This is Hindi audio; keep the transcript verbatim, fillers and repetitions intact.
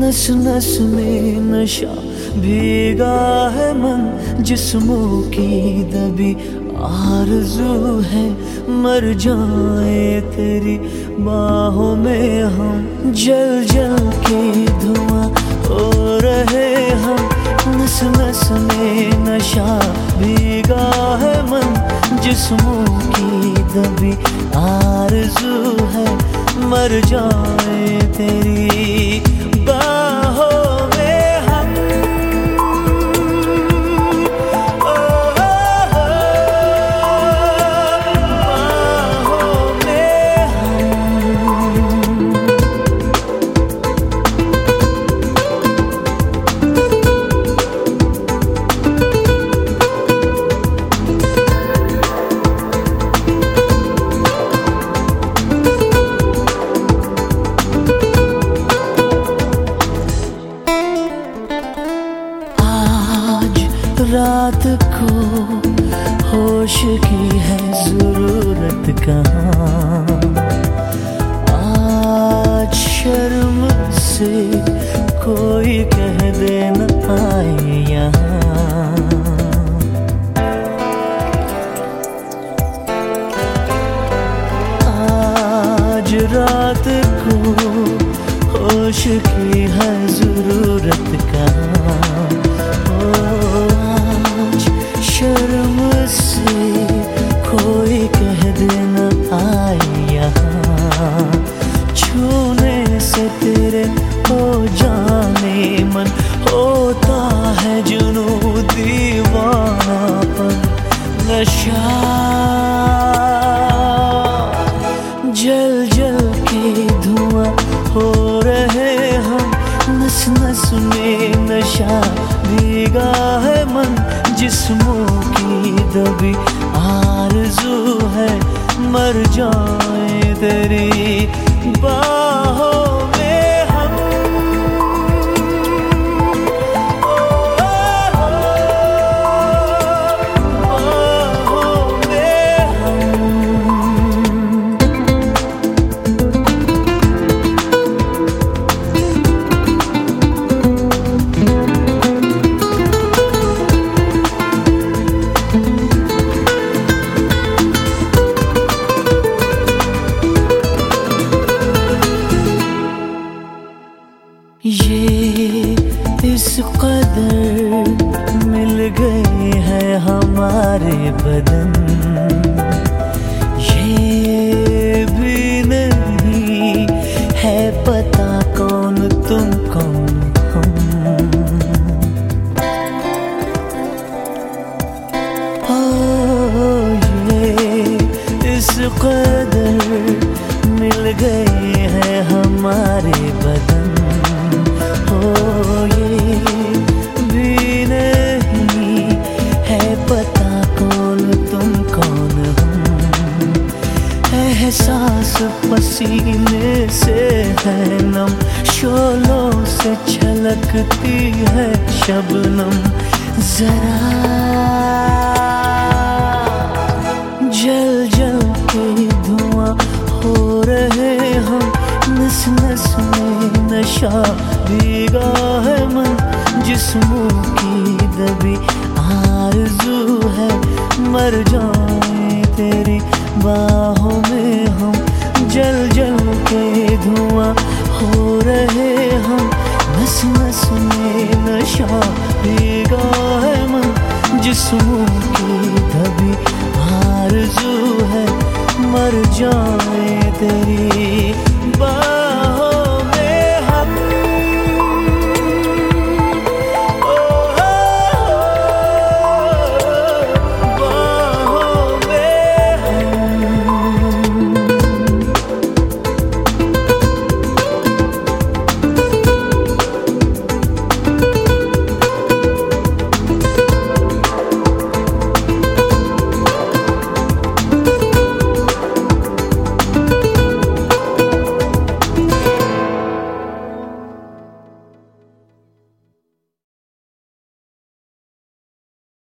नस नस में नशा भीगा है मन, जिस्मों की दबी आरज़ू है मर जाए तेरी बाहों में हम। जल जल के धुआं हो रहे हम, नस नस में नशा भीगा है मन, जिस्मों की दबी आरज़ू है मर जाए तेरी बाहों में हम। ओ, ओ, ओ, बाहों में हम। रात को होश की है जरूरत कहाँ, आज शर्म से कोई कह दे न आए यहाँ। आज रात को होश की है जरूरत कहाँ, शर्म से कोई कह दे न आए यहाँ। छूने से तेरे हो जाने मन होता है जुनू दीवानापन नशा। जल जल के धुआं हो रहे हम, नस नस में नशा भीगा है मन, जिस्मों की दबी आरज़ू है मर जाए तेरी बाहों में हम। ओ, ओ, ओ, बाहों में हम। ये इस कदर मिल गए हैं हमारे बदन, ये भी नहीं है पता कौन तुम कौन हम। ओ ये इस कदर मिल गए हैं हमारे बदन, ये भी नहीं है पता कौन तुम कौन हम। एहसास पसीने से है नम, शोलों से छलकती है शबनम जरा। जल जल के धुआं हो रहे हम, नस नस में नशा भीगा है मन, जिस्मों की दबी आरज़ू है मर जाए तेरी बाहों में हम। जल जल के धुआं हो रहे हम, नस नस में नशा भीगा है मन, जिस्मों की दबी